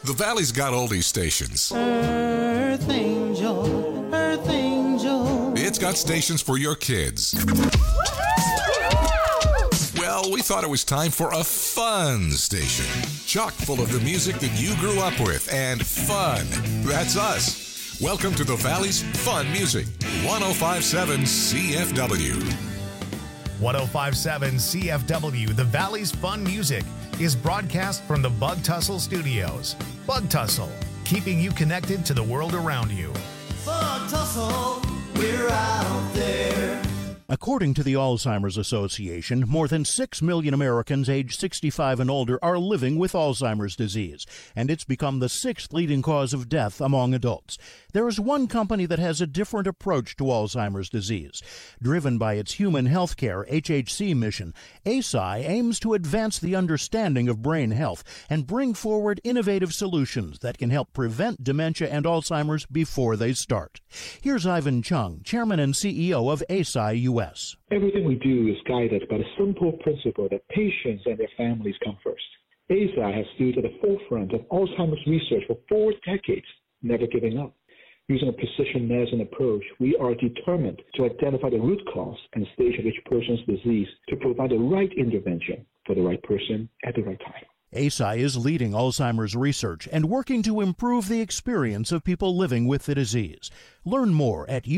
The Valley's got oldies stations. Earth Angel, Earth Angel. It's got stations for your kids. Well, we thought it was time for a fun station. Chock full of the music that you grew up with and fun. That's us. Welcome to the Valley's Fun Music. 105.7 CFW. 105.7 CFW, the Valley's Fun Music, is broadcast from the Bug Tussle Studios. Bug Tussle, keeping you connected to the world around you. Bug Tussle, we're out there. According to the Alzheimer's Association, more than 6 million Americans aged 65 and older are living with Alzheimer's disease, and it's become the sixth leading cause of death among adults. There is one company that has a different approach to Alzheimer's disease. Driven by its human healthcare HHC mission, Eisai aims to advance the understanding of brain health and bring forward innovative solutions that can help prevent dementia and Alzheimer's before they start. Here's Ivan Chung, Chairman and CEO of Eisai US. Everything we do is guided by the simple principle that patients and their families come first. Eisai has stood at the forefront of Alzheimer's research for 4 decades, never giving up. Using a precision medicine approach, we are determined to identify the root cause and stage of each person's disease to provide the right intervention for the right person at the right time. Eisai is leading Alzheimer's research and working to improve the experience of people living with the disease. Learn more at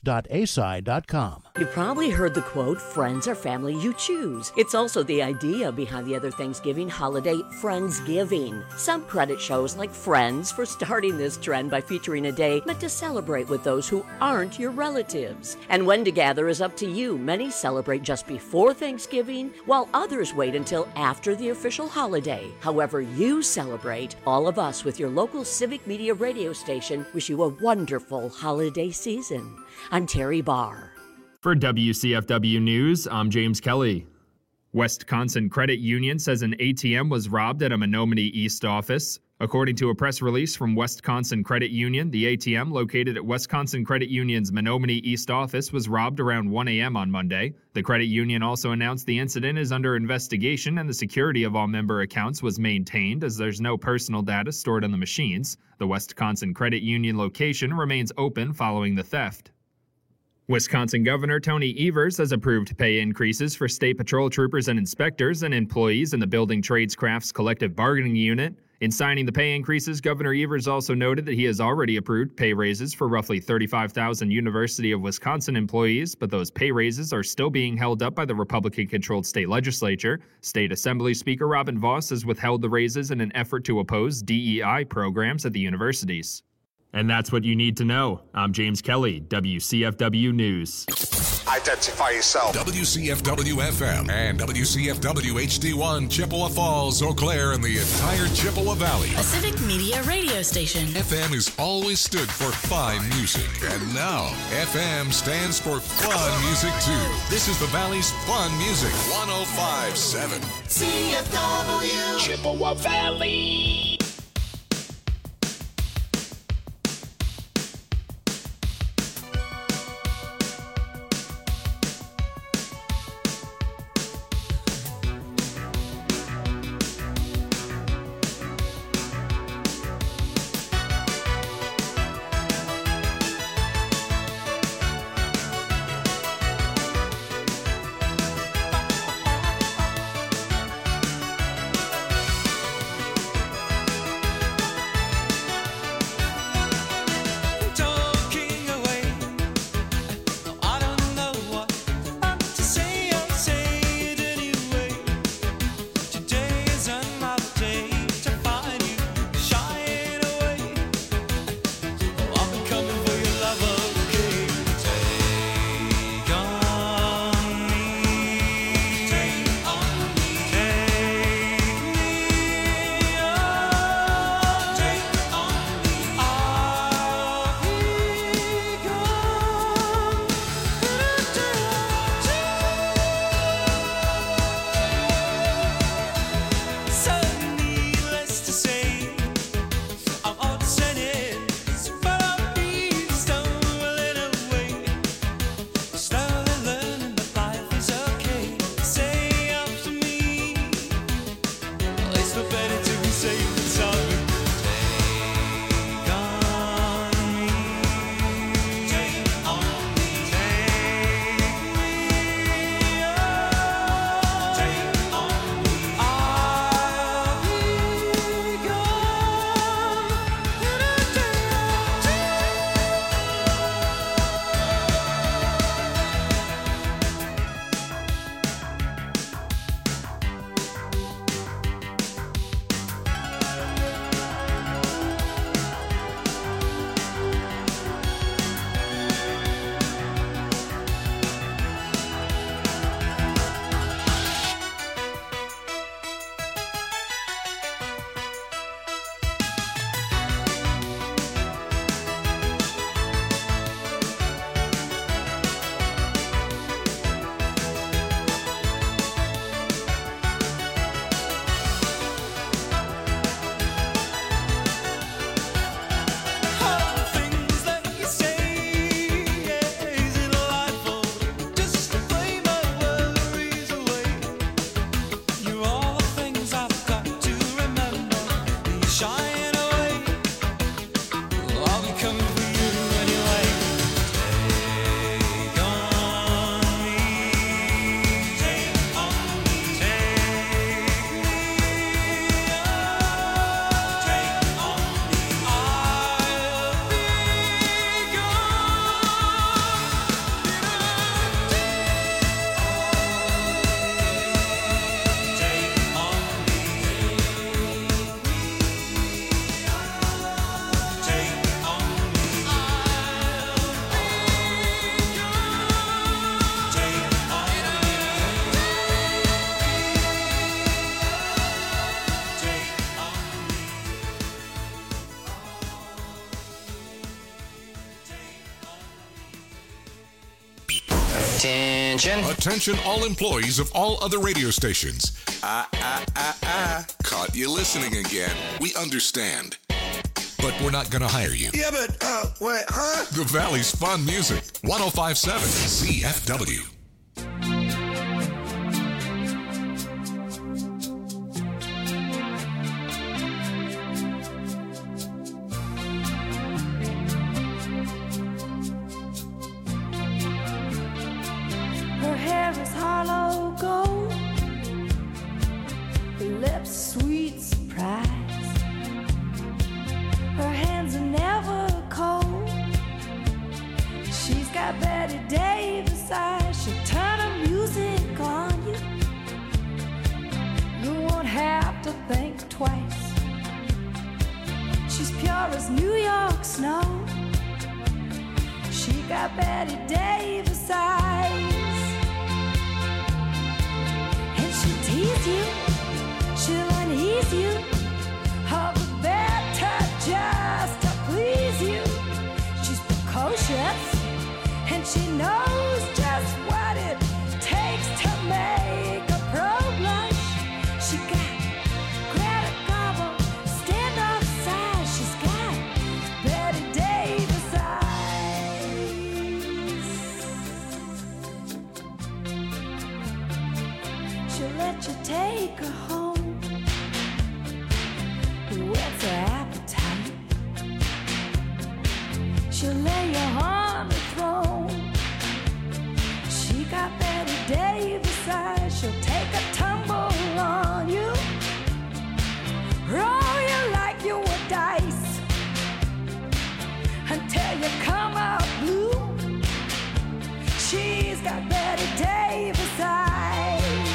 us.eisai.com. You probably heard the quote, friends are family you choose. It's also the idea behind the other Thanksgiving holiday, Friendsgiving. Some credit shows like Friends for starting this trend by featuring a day meant to celebrate with those who aren't your relatives. And when to gather is up to you. Many celebrate just before Thanksgiving, while others wait until after the official holiday. However you celebrate, all of us with your local civic media radio station wish you a wonderful holiday season. I'm Terry Barr. For WCFW News, I'm James Kelly. Wisconsin Credit Union says an ATM was robbed at a Menominee East office. According to a press release from Wisconsin Credit Union, the ATM located at Wisconsin Credit Union's Menominee East office was robbed around 1 a.m. on Monday. The credit union also announced the incident is under investigation and the security of all member accounts was maintained as there's no personal data stored on the machines. The Wisconsin Credit Union location remains open following the theft. Wisconsin Governor Tony Evers has approved pay increases for state patrol troopers and inspectors and employees in the Building Trades Crafts Collective Bargaining Unit. In signing the pay increases, Governor Evers also noted that he has already approved pay raises for roughly 35,000 University of Wisconsin employees, but those pay raises are still being held up by the Republican-controlled state legislature. State Assembly Speaker Robin Vos has withheld the raises in an effort to oppose DEI programs at the universities. And that's what you need to know. I'm James Kelly, WCFW News. Identify yourself. WCFW-FM and WCFW HD1, Chippewa Falls, Eau Claire, and the entire Chippewa Valley. A civic media radio station. FM has always stood for fine music, and now FM stands for fun music too. This is the Valley's Fun Music, 105.7 CFW, Chippewa Valley. Attention. Attention all employees of all other radio stations. Caught you listening again. We understand. But we're not going to hire you. Yeah, but, what, huh? The Valley's Fun Music. 105.7 CFW. Her hair is hollow gold, her lips sweet surprise. Her hands are never cold. She's got Betty Davis eyes. She'll turn her music on you. You won't have to think twice. She's pure as New York snow. She got Betty Davis eyes. And she'll tease you, she'll unease you. All the better just to please you. She's precocious, and she knows just what it takes to make a pro blush. She got Greta Garbo, stand-off size. She's got Betty Davis eyes. She'll let you take her home. What's her appetite? She'll lay you on the throne. She got Betty Davis eyes. She'll take a tumble on you, roll you like you were dice, until you come out blue. She's got Betty Davis eyes.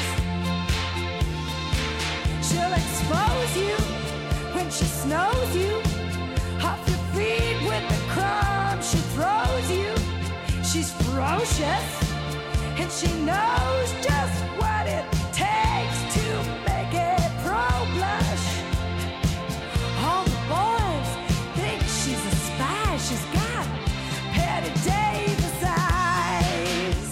She'll expose you when she snows you, off your feet with the crumbs she throws you. She's ferocious, and she knows just what it takes to make a pro blush. All the boys think she's a spy. She's got Betty Davis eyes.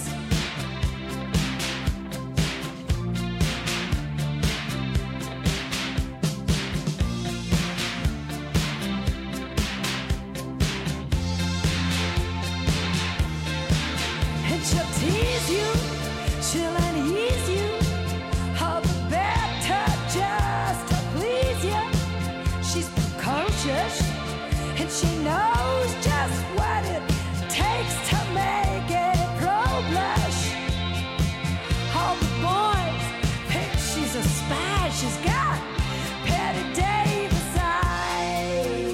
She'll tease you, she'll unease you, all the better just to please you. She's precocious, and she knows just what it takes to make a pro blush. All the boys think she's a spy. She's got Betty Davis eyes.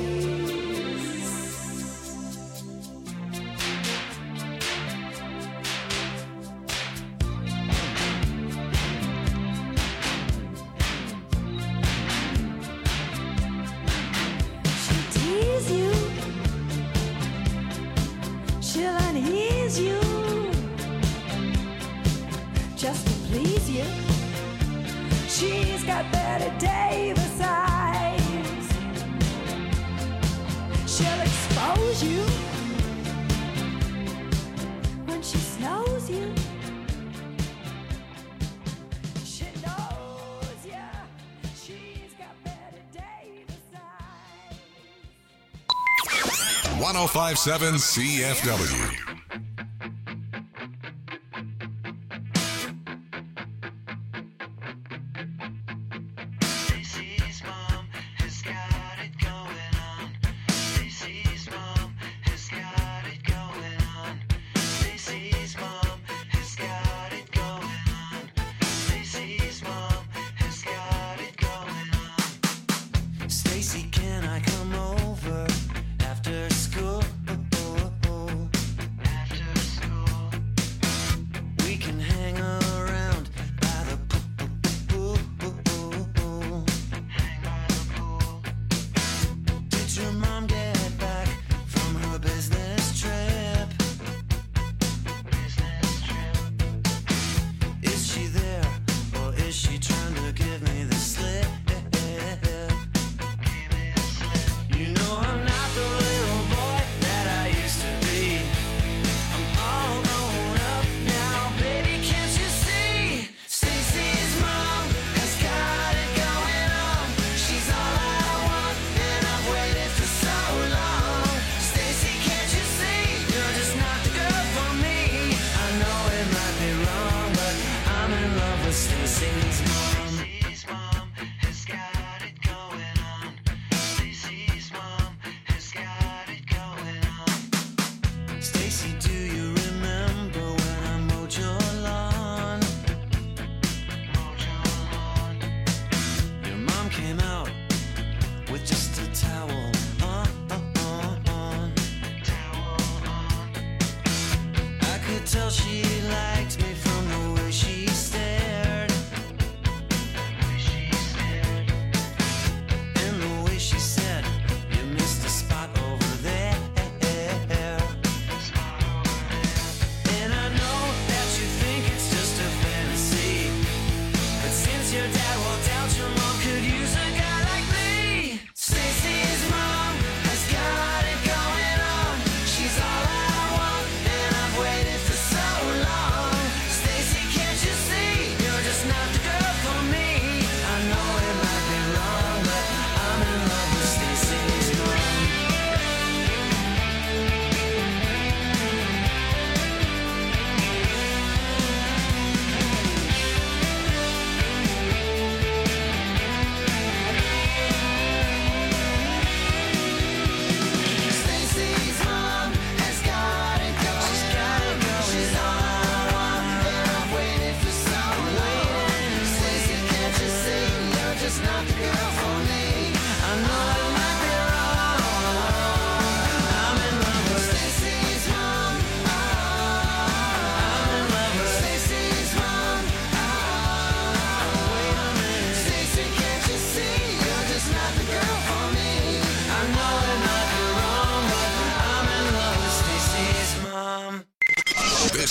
'Cause you, when she snows you, she knows ya. She's got Betty Davis eyes. 105.7 CFW. Can I come over after school?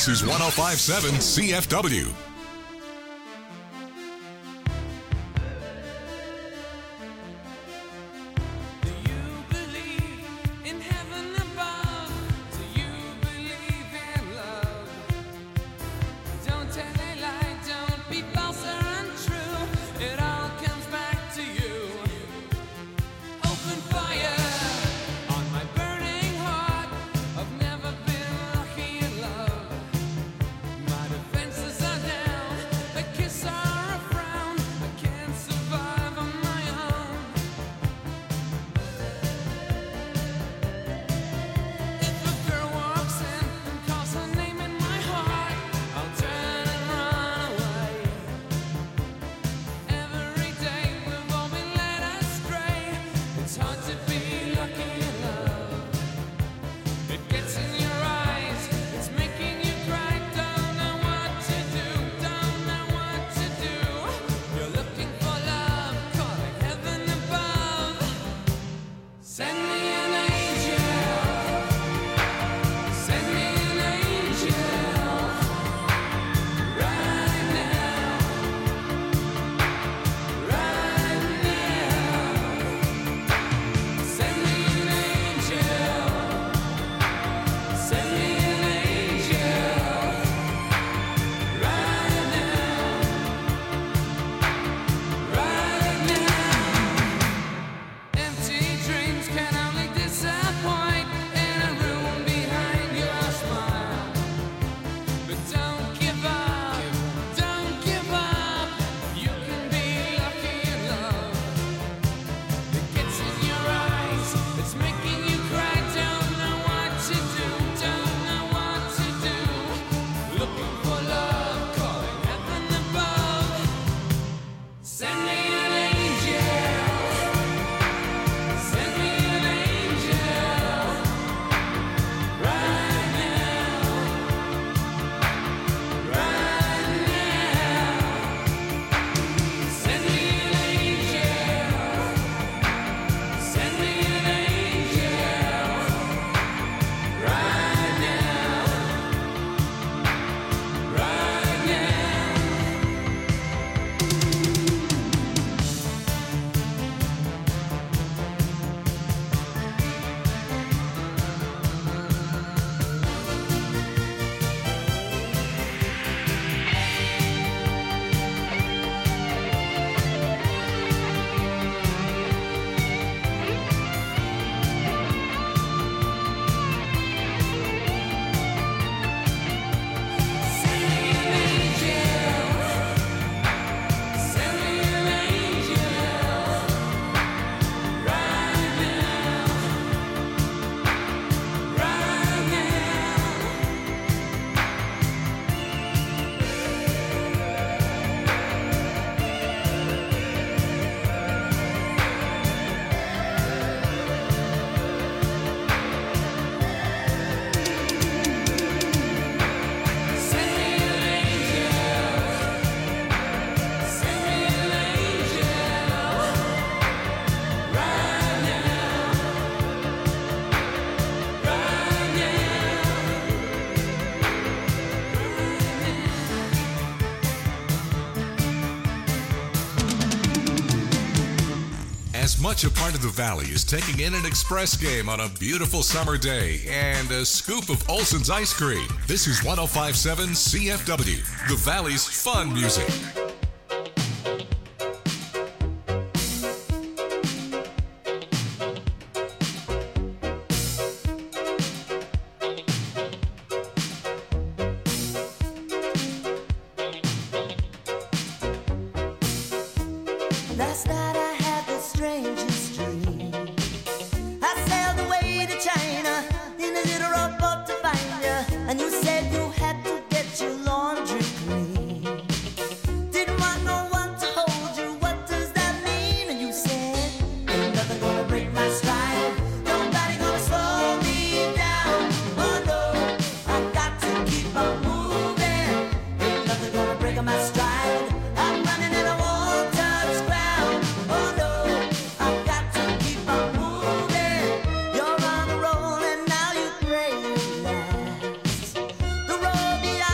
This is 105.7 CFW. As much a part of the Valley as taking in an express game on a beautiful summer day and a scoop of Olson's ice cream. This is 105.7 CFW, the Valley's fun music. Last night I had the strangest dream. I sailed away to China in a little rowboat to find you, and you said you had to get your laundry clean. Didn't want no one to hold you, what does that mean? And you said, ain't nothing gonna break my stride, nobody gonna slow me down. Oh no, I got to keep on moving, ain't nothing gonna break my stride. I'm running and I won't touch ground. Oh no, I've got to keep on moving. You're on a roll and now you pray it lasts. The road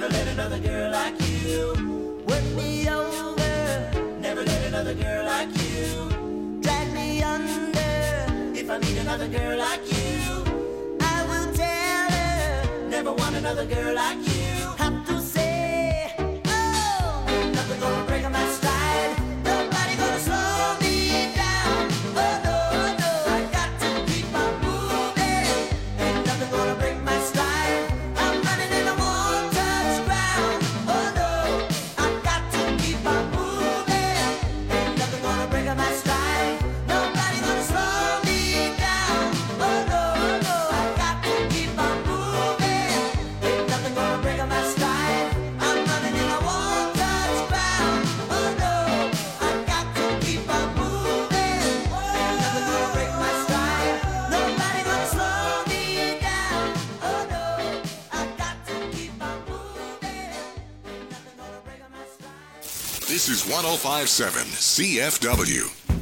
Never let another girl like you work me over. Never let another girl like you drag me under. If I meet another girl like you, I will tell her. Never want another girl like you. Have to say, oh, ain't nothing gonna break my stride. Nobody gonna slow me down. Oh no, no, I got to keep on moving. Ain't nothing gonna break my stride. I'm running and I won't touch ground. Oh no, I got to keep on moving. Ain't nothing gonna break my stride. Nobody gonna slow me down. Oh no, no, I got to keep on moving. Ain't nothing gonna break my stride. I'm running and I won't touch ground. Oh no, I got to keep on moving. Ain't nothing gonna break my stride. Nobody gonna slow me down. Oh no, I got to keep on moving. Ain't nothing gonna break my stride. This is 105.7 CFW.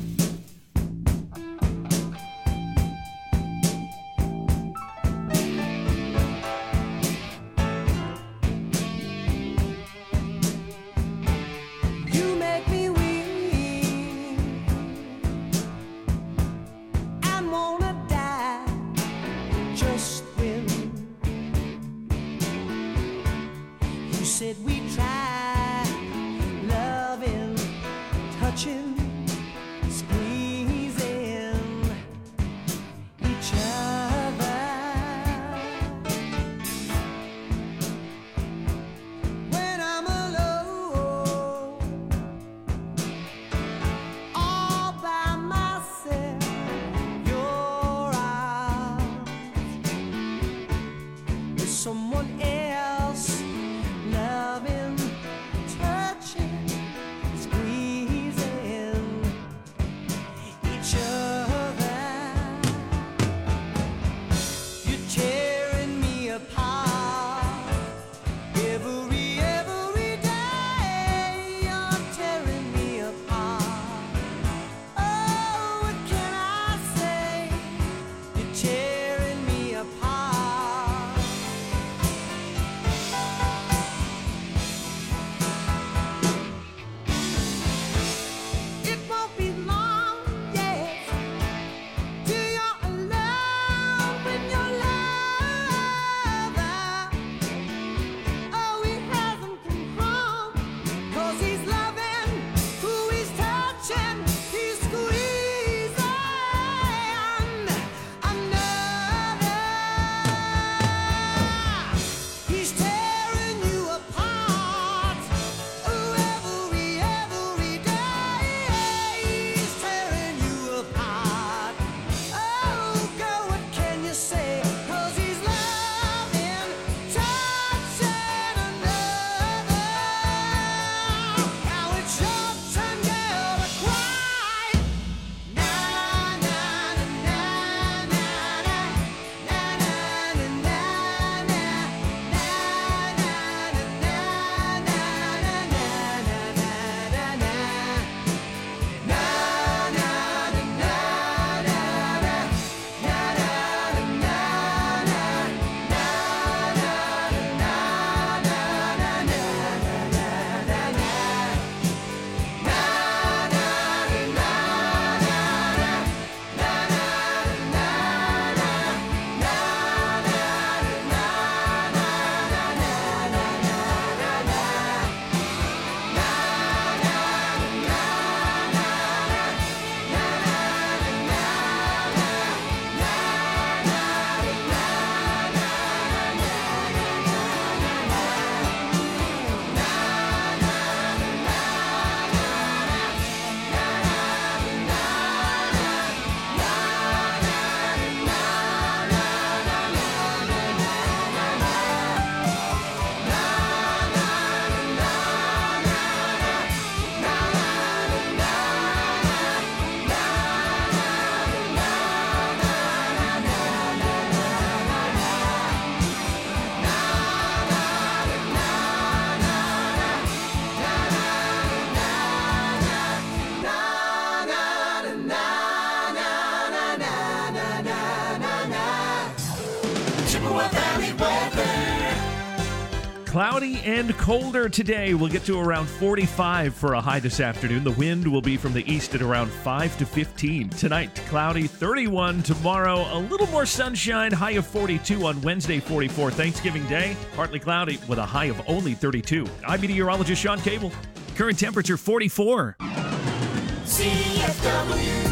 You make me weak and wanna die just when you said we try loving, touching, squeezing each other. When I'm alone, all by myself, your arms is someone else, loving, touching, squeezing Cloudy and colder today. We'll get to around 45 for a high this afternoon. The wind will be from the east at around 5 to 15. Tonight, cloudy, 31. Tomorrow, a little more sunshine, high of 42 on Wednesday, 44. Thanksgiving Day, partly cloudy with a high of only 32. I'm meteorologist Sean Cable. Current temperature 44. CFW.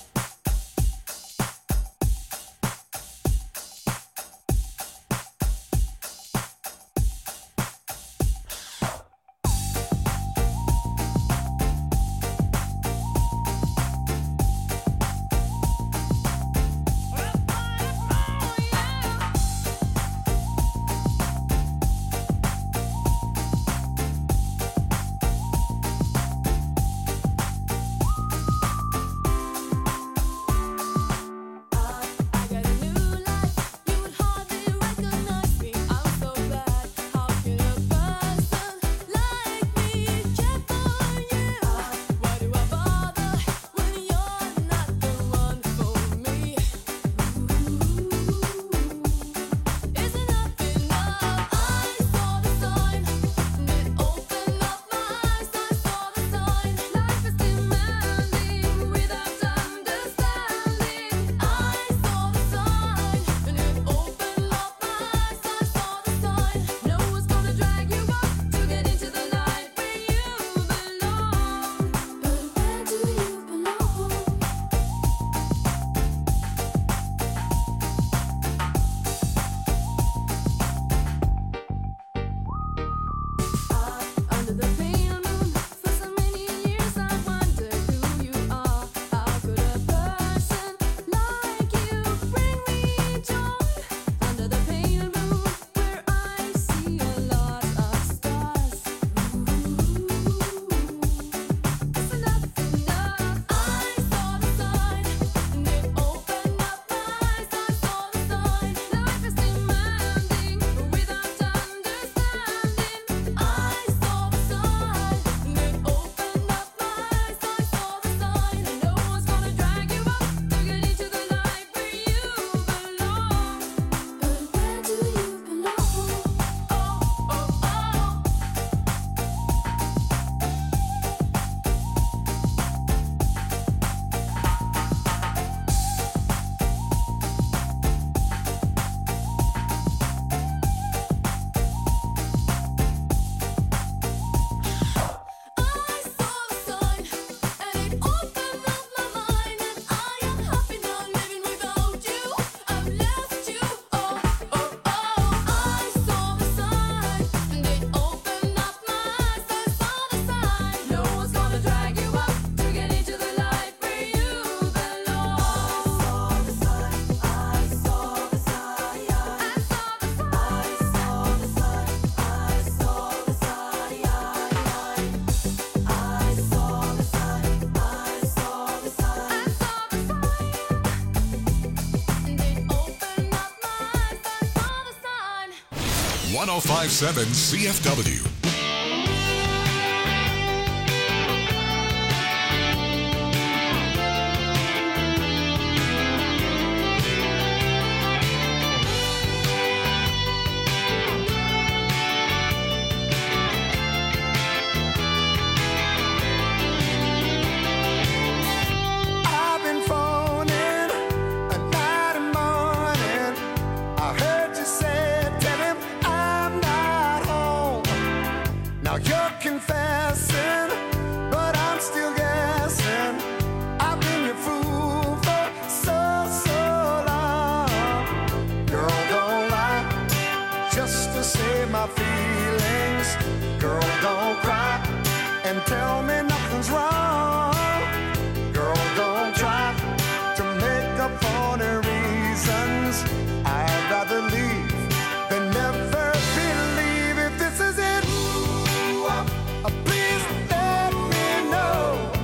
.1057 CFW. Please let me know.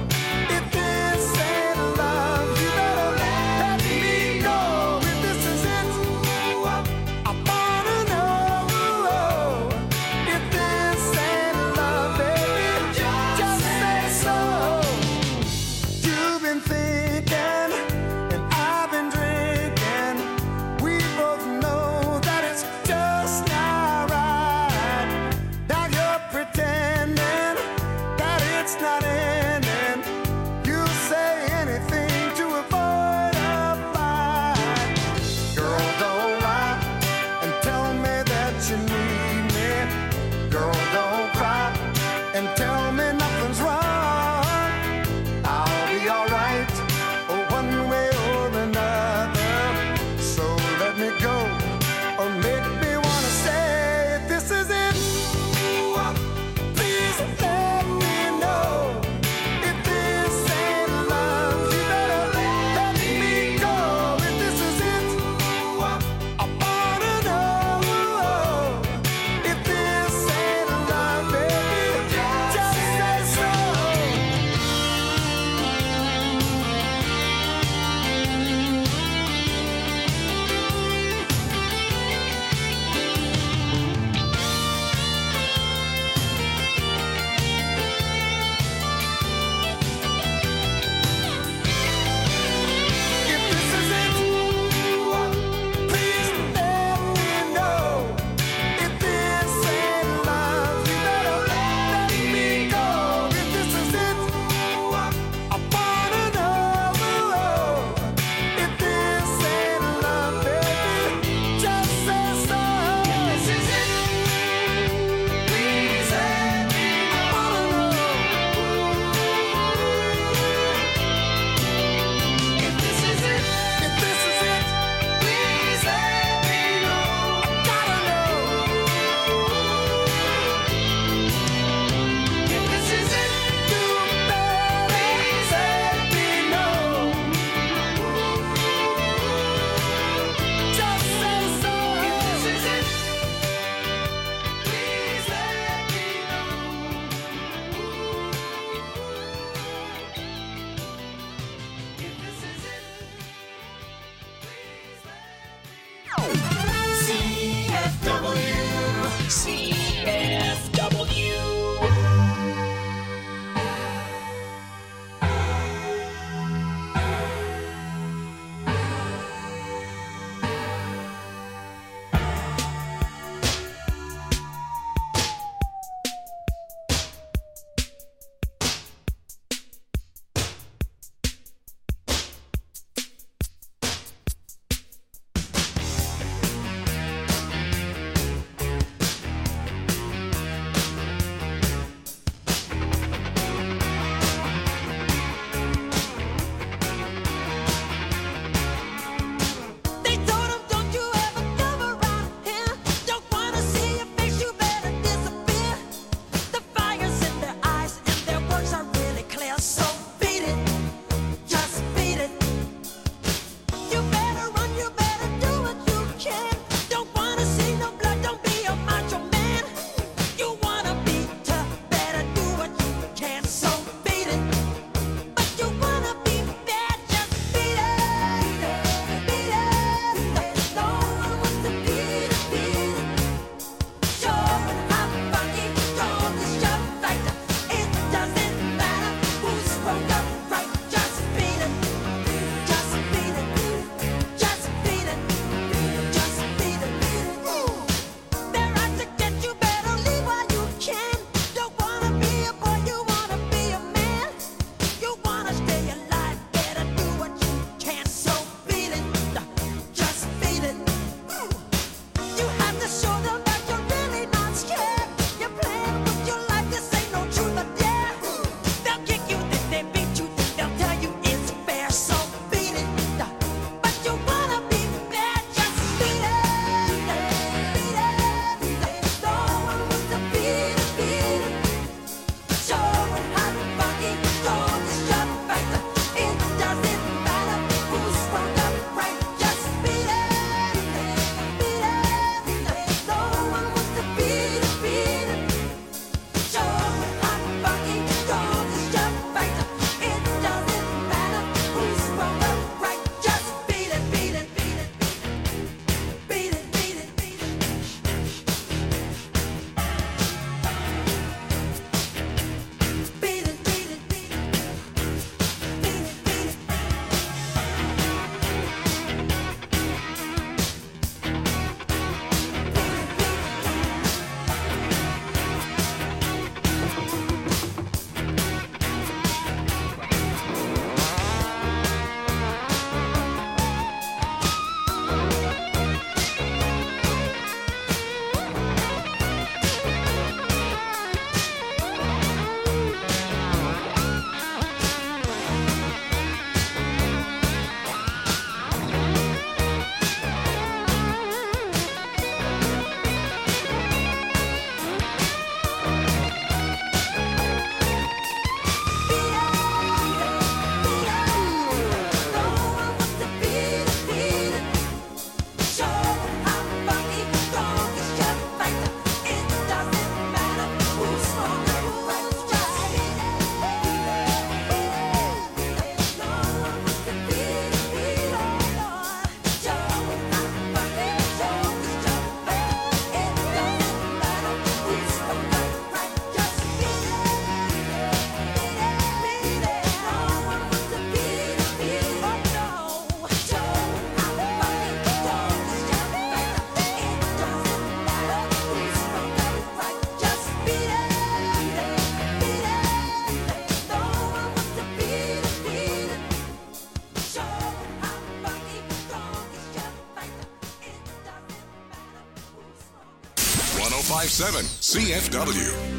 1057 CFW.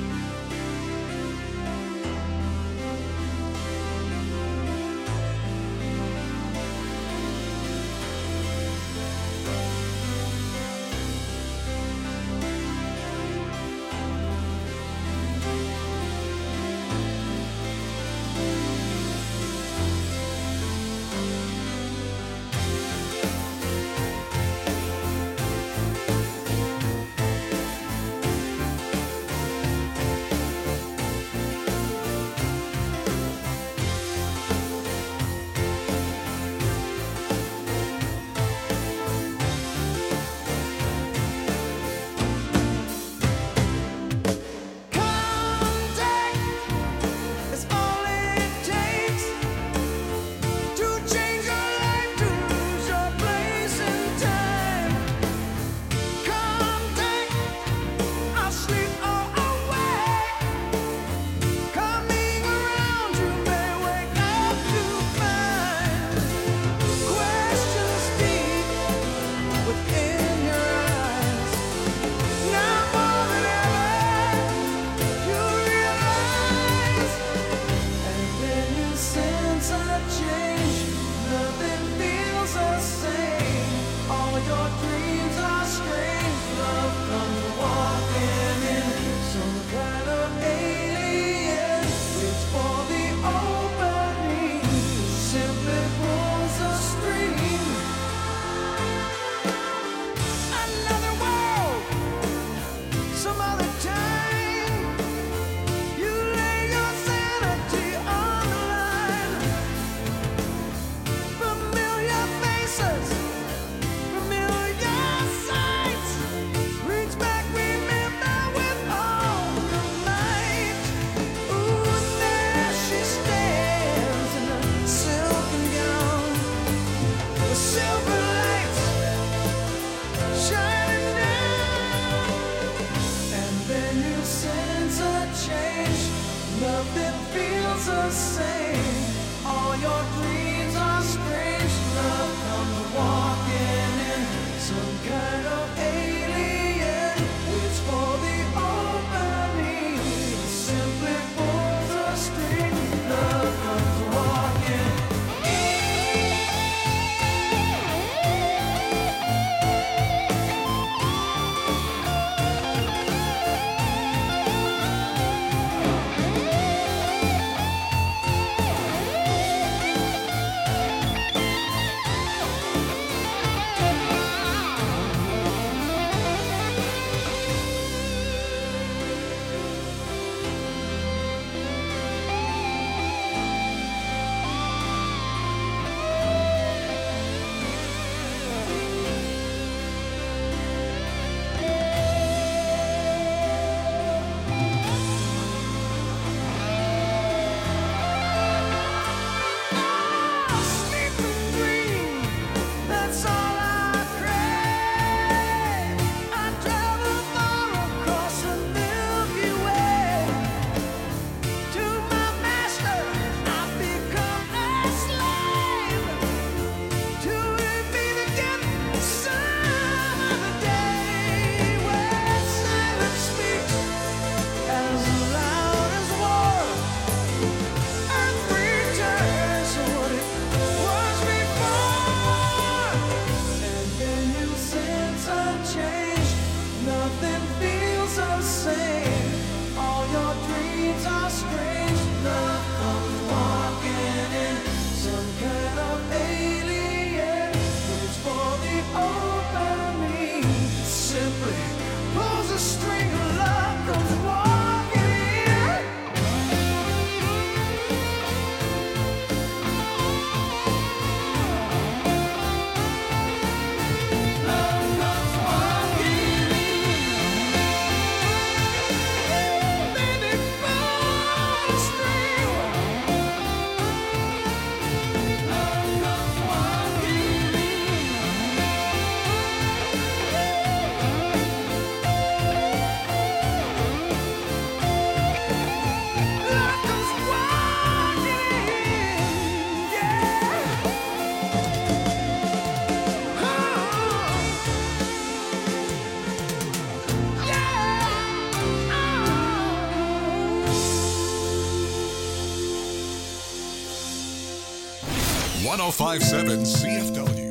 1057 CFW.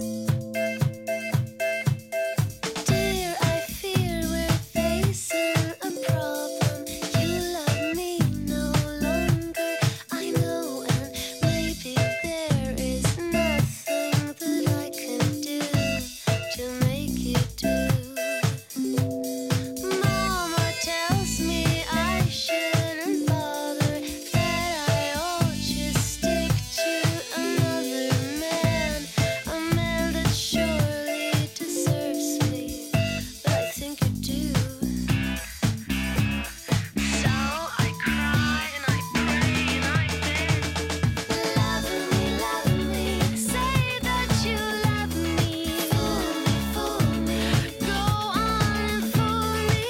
Dear, I fear we're facing a problem. You love me no longer, I know, and maybe there is nothing that I can do to make you do. Mama tells me I shouldn't bother, that I ought to stick to another man, a man that surely deserves me, but I think you do. So I cry and I pray and I beg, love me, say that you love me, fool me, go on and fool me,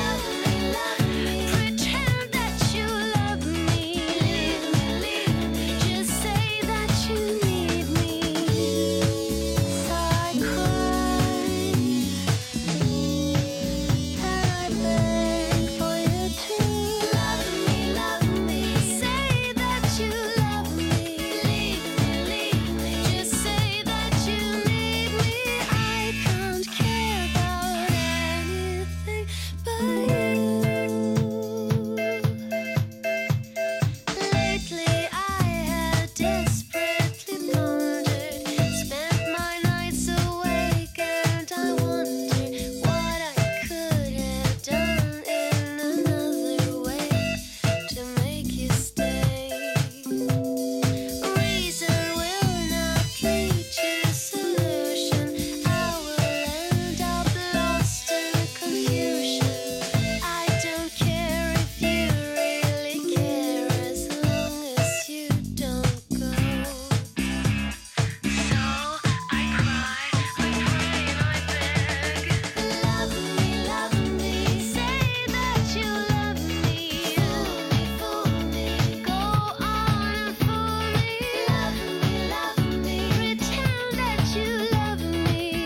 pretend that you love me, just say that you need me. So I cry and I beg for you to love me, say that you love me, just say that you need me. I can't care about anything but you. Lately I have desperately pondered, spent my nights awake, and I wonder what I could have done in another way to make you stay. Reason will not lead to solution, I will end up lost in confusion. I don't care if you really care, as long as you don't go. So I cry, I pray and I beg, love me, say that you love me, fool me, go on and fool me, pretend that you love me,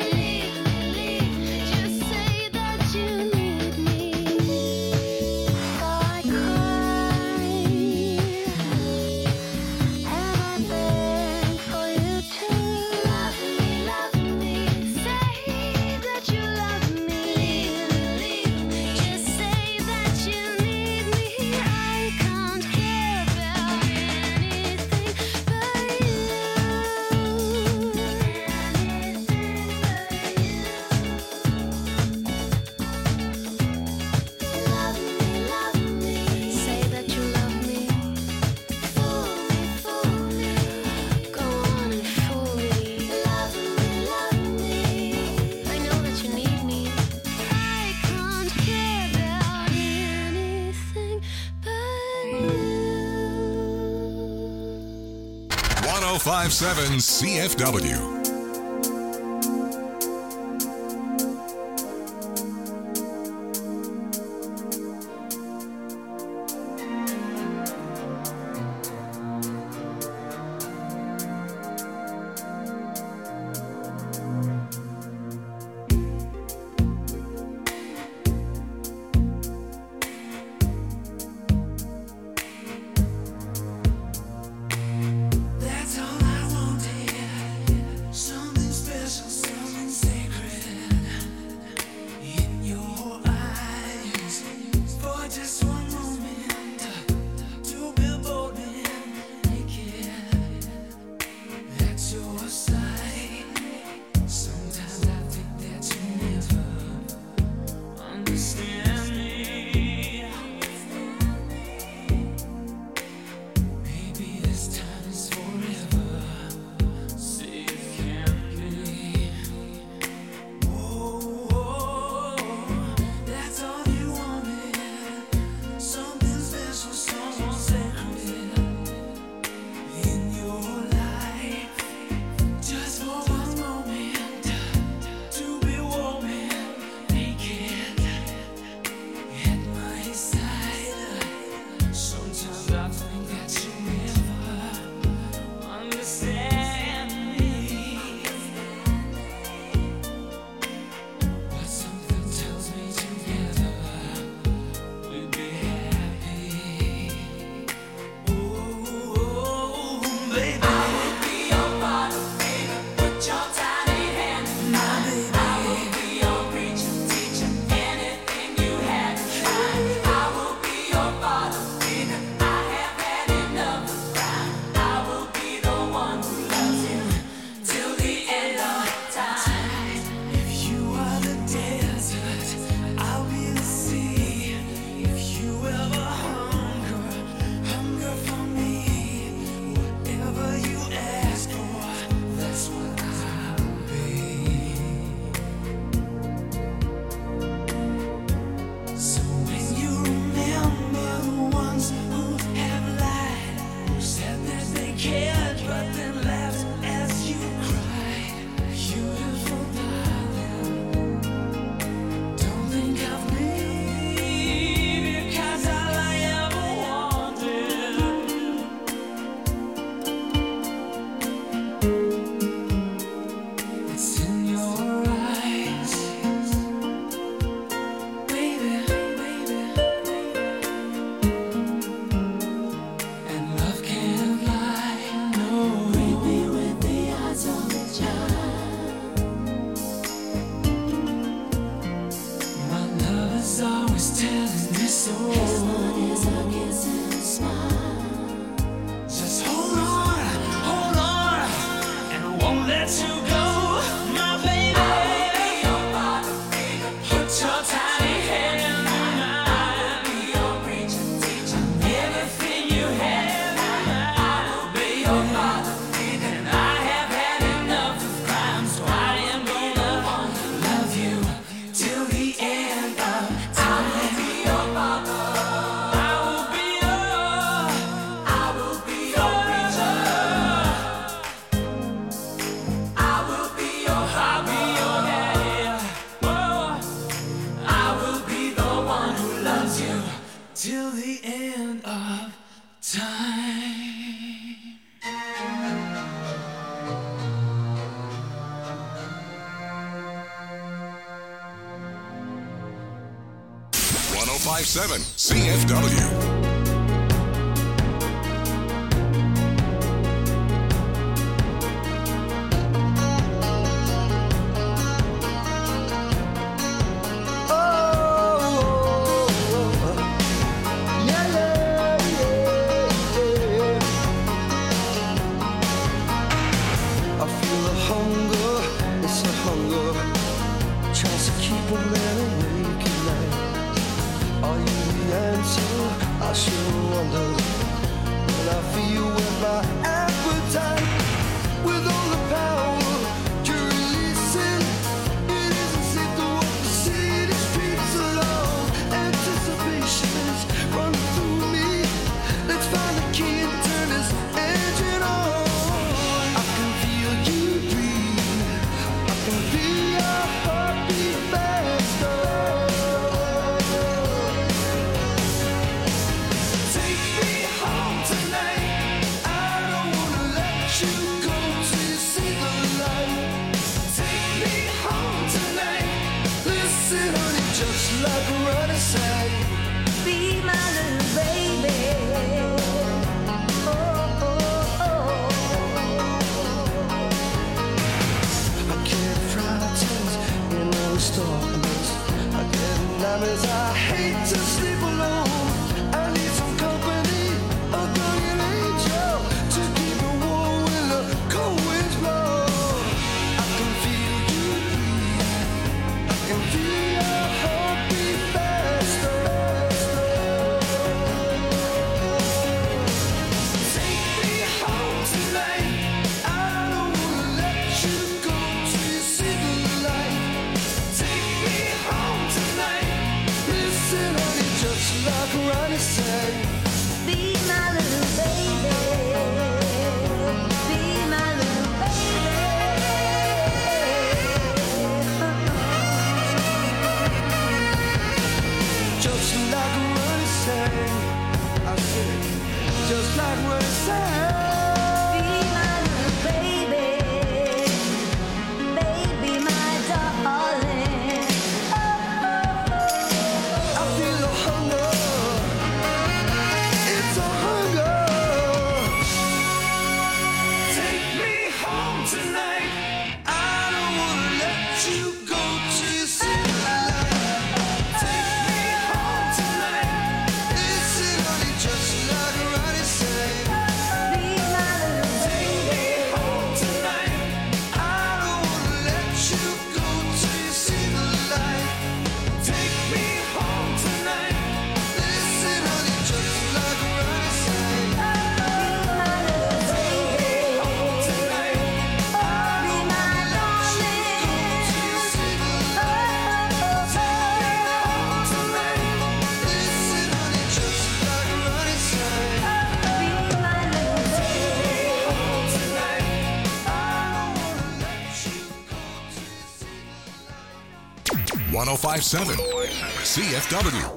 just say that you need me. So I cry and I beg for you to love me, say that you love me, just say that you need me. I can't care about anything but you. Love me, say that you love me, fool me, go on and fool me. Love me, I know that you need me. I can't care about anything but you. 1057 CFW. That's all I wanted. till the end of time. 1057 CFW. CFW.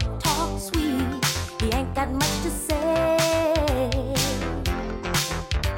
He ain't got much to say.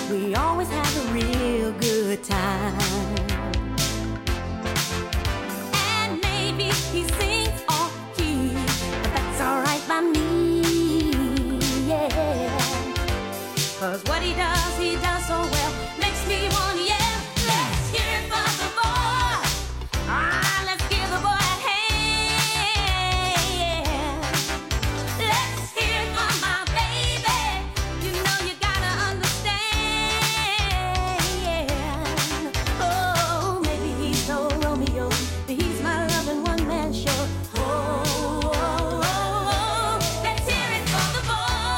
We always have a real good time. And maybe he sings off key, but that's alright by me, yeah. 'Cause what he does so well, makes me wanna yell. Let's hear it for the boy. Ah, let's give the boy a hand. Let's hear it for my baby. You know you gotta understand. Oh, maybe he's no Romeo, but he's my loving one-man show. Oh, oh, oh, oh. Let's hear it for the boy.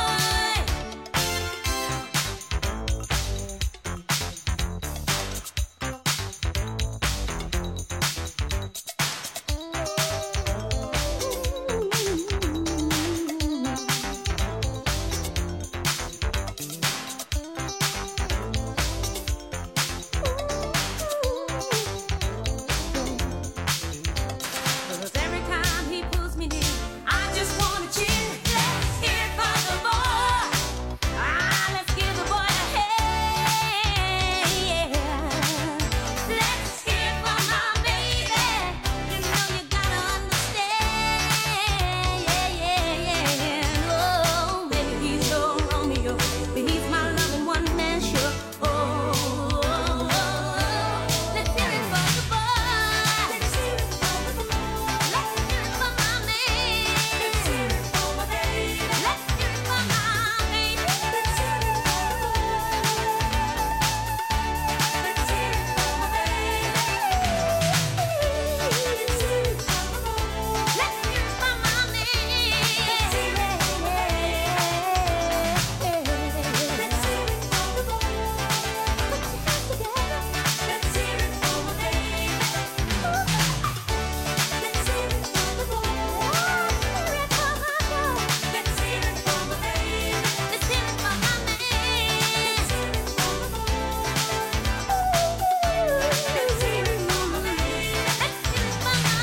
Cause every time he pulls me near, I just wanna cheer. Let's hear it for the boy. Ah, let's give the boy a hand. Let's hear it for my baby. You know you gotta understand. Yeah. Oh, maybe he's no Romeo, but he's my loving one-man show. Oh, let's hear it for the boy. Let's hear it for the boy. Let's hear it for my man. Let's hear it for my baby. Let's hear it for my baby. Let's hear it for the boy. Let's hear it for my baby. Let's hear it for the boy. Let's hear it for my man. Let's hear it for the boy. Put your hands together. Let's hear it for my baby. Let's hear it for the boy. Hear it for my boy. Let's hear it for my baby. Let's hear it for my man. Let's hear it for the boy. Let's hear it for my baby. Let's hear it for my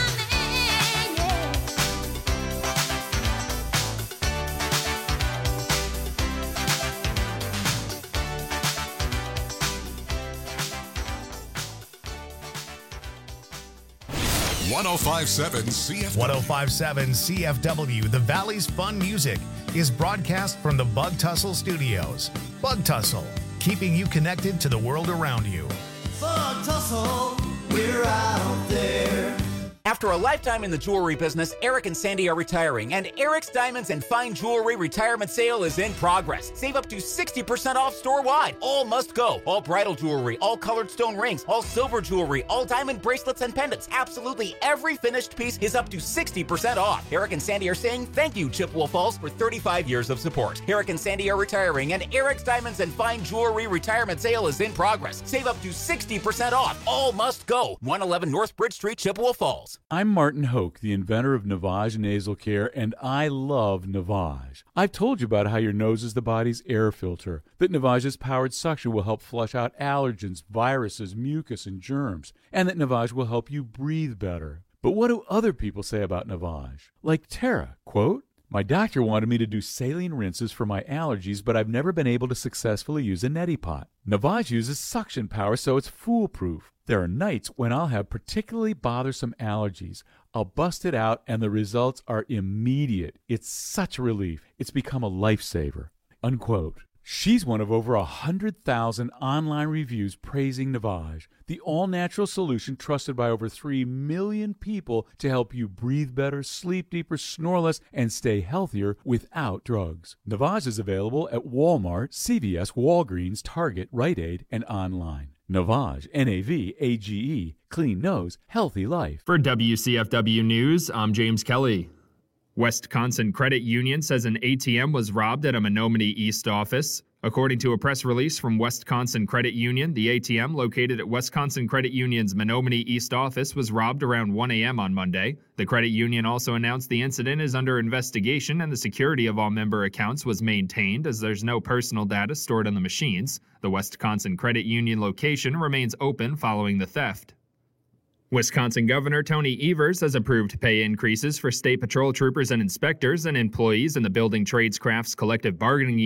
yeah. 1057 CFW. 1057 CFW, the Valley's Fun Music, is broadcast from the Bug Tussle Studios. Bug Tussle, keeping you connected to the world around you. Bug Tussle, we're out there. After a lifetime in the jewelry business, Eric and Sandy are retiring, and Eric's Diamonds and Fine Jewelry retirement sale is in progress. Save up to 60% off store-wide. All must go. All bridal jewelry, all colored stone rings, all silver jewelry, all diamond bracelets and pendants. Absolutely every finished piece is up to 60% off. Eric and Sandy are saying thank you, Chippewa Falls, for 35 years of support. Eric and Sandy are retiring, and Eric's Diamonds and Fine Jewelry retirement sale is in progress. Save up to 60% off. All must go. 111 North Bridge Street, Chippewa Falls. I'm Martin Hoke, the inventor of Navage Nasal Care, and I love Navage. I've told you about how your nose is the body's air filter, that Navage's powered suction will help flush out allergens, viruses, mucus, and germs, and that Navage will help you breathe better. But what do other people say about Navage? Like Tara, quote, "My doctor wanted me to do saline rinses for my allergies, but I've never been able to successfully use a neti pot. Navage uses suction power, so it's foolproof. There are nights when I'll have particularly bothersome allergies. I'll bust it out, and the results are immediate. It's such a relief. It's become a lifesaver." Unquote. She's one of over 100,000 online reviews praising Navage, the all-natural solution trusted by over 3 million people to help you breathe better, sleep deeper, snore less, and stay healthier without drugs. Navage is available at Walmart, CVS, Walgreens, Target, Rite Aid, and online. Navage, N-A-V-A-G-E, clean nose, healthy life. For WCFW News, I'm James Kelly. Wisconsin Credit Union says an ATM was robbed at a Menominee East office. According to a press release from Wisconsin Credit Union, the ATM located at Wisconsin Credit Union's Menominee East office was robbed around 1 a.m. on Monday. The credit union also announced the incident is under investigation and the security of all member accounts was maintained as there's no personal data stored on the machines. The Wisconsin Credit Union location remains open following the theft. Wisconsin Governor Tony Evers has approved pay increases for state patrol troopers and inspectors and employees in the Building Trades Crafts Collective Bargaining Unit.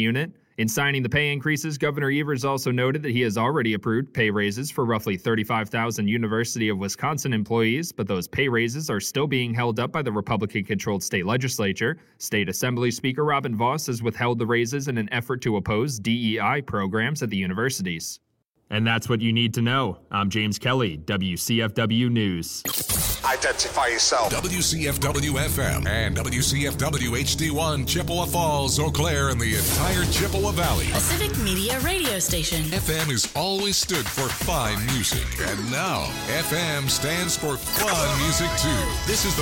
In signing the pay increases, Governor Evers also noted that he has already approved pay raises for roughly 35,000 University of Wisconsin employees, but those pay raises are still being held up by the Republican-controlled state legislature. State Assembly Speaker Robin Vos has withheld the raises in an effort to oppose DEI programs at the universities. And that's what you need to know. I'm James Kelly, WCFW News. Identify yourself. WCFW-FM and WCFW-HD1, Chippewa Falls, Eau Claire, and the entire Chippewa Valley. A Civic Media radio station. FM has always stood for fine music. And now, FM stands for fun music, too. This is the